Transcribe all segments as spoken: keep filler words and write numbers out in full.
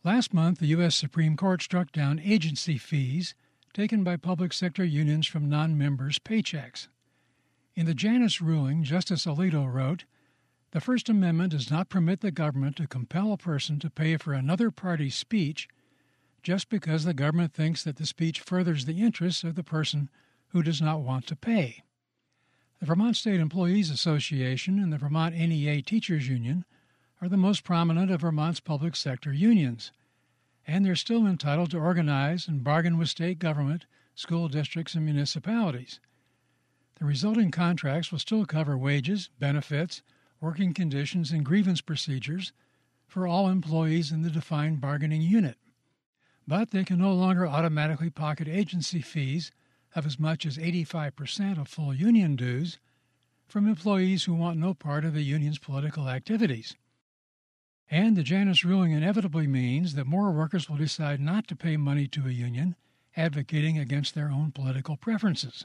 Last month, the U S Supreme Court struck down agency fees taken by public sector unions from non-members' paychecks. In the Janus ruling, Justice Alito wrote, "The First Amendment does not permit the government to compel a person to pay for another party's speech just because the government thinks that the speech furthers the interests of the person who does not want to pay." The Vermont State Employees Association and the Vermont N E A Teachers Union are the most prominent of Vermont's public sector unions, and they're still entitled to organize and bargain with state government, school districts, and municipalities. The resulting contracts will still cover wages, benefits, working conditions, and grievance procedures for all employees in the defined bargaining unit. But they can no longer automatically pocket agency fees of as much as eighty-five percent of full union dues from employees who want no part of the union's political activities. And the Janus ruling inevitably means that more workers will decide not to pay money to a union advocating against their own political preferences.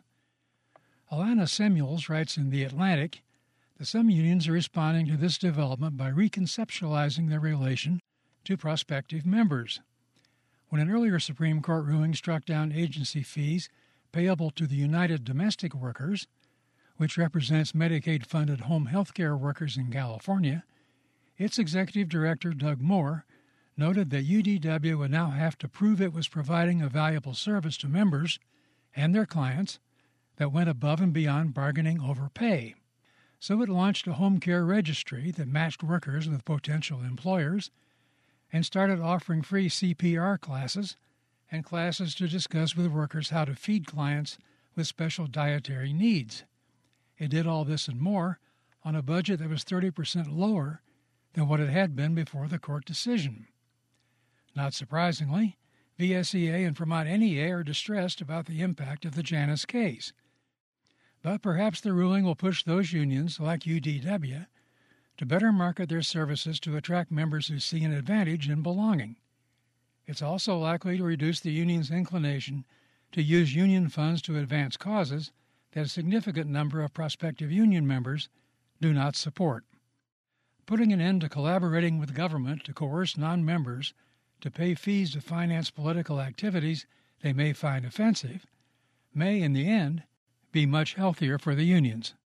Alana Samuels writes in The Atlantic that some unions are responding to this development by reconceptualizing their relation to prospective members. When an earlier Supreme Court ruling struck down agency fees payable to the United Domestic Workers, which represents Medicaid-funded home health care workers in California, its executive director, Doug Moore, noted that U D W would now have to prove it was providing a valuable service to members and their clients that went above and beyond bargaining over pay. So it launched a home care registry that matched workers with potential employers and started offering free C P R classes and classes to discuss with workers how to feed clients with special dietary needs. It did all this and more on a budget that was thirty percent lower than what it had been before the court decision. Not surprisingly, V S E A and Vermont N E A are distressed about the impact of the Janus case. But perhaps the ruling will push those unions, like U D W, to better market their services to attract members who see an advantage in belonging. It's also likely to reduce the union's inclination to use union funds to advance causes that a significant number of prospective union members do not support. Putting an end to collaborating with government to coerce non-members to pay fees to finance political activities they may find offensive may, in the end, be much healthier for the unions.